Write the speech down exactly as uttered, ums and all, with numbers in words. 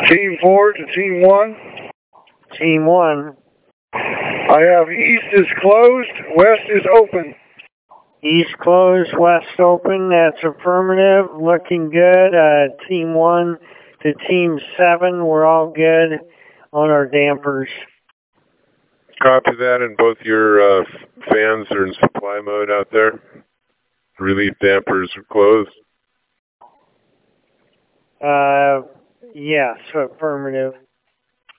Team four to team one. Team one. I have east is closed, west is open. East closed, west open. That's affirmative. Looking good. Uh, team one to team seven. We're all good on our dampers. Copy that, and both your uh, fans are in supply mode out there. Relief dampers are closed. Uh, yes, affirmative.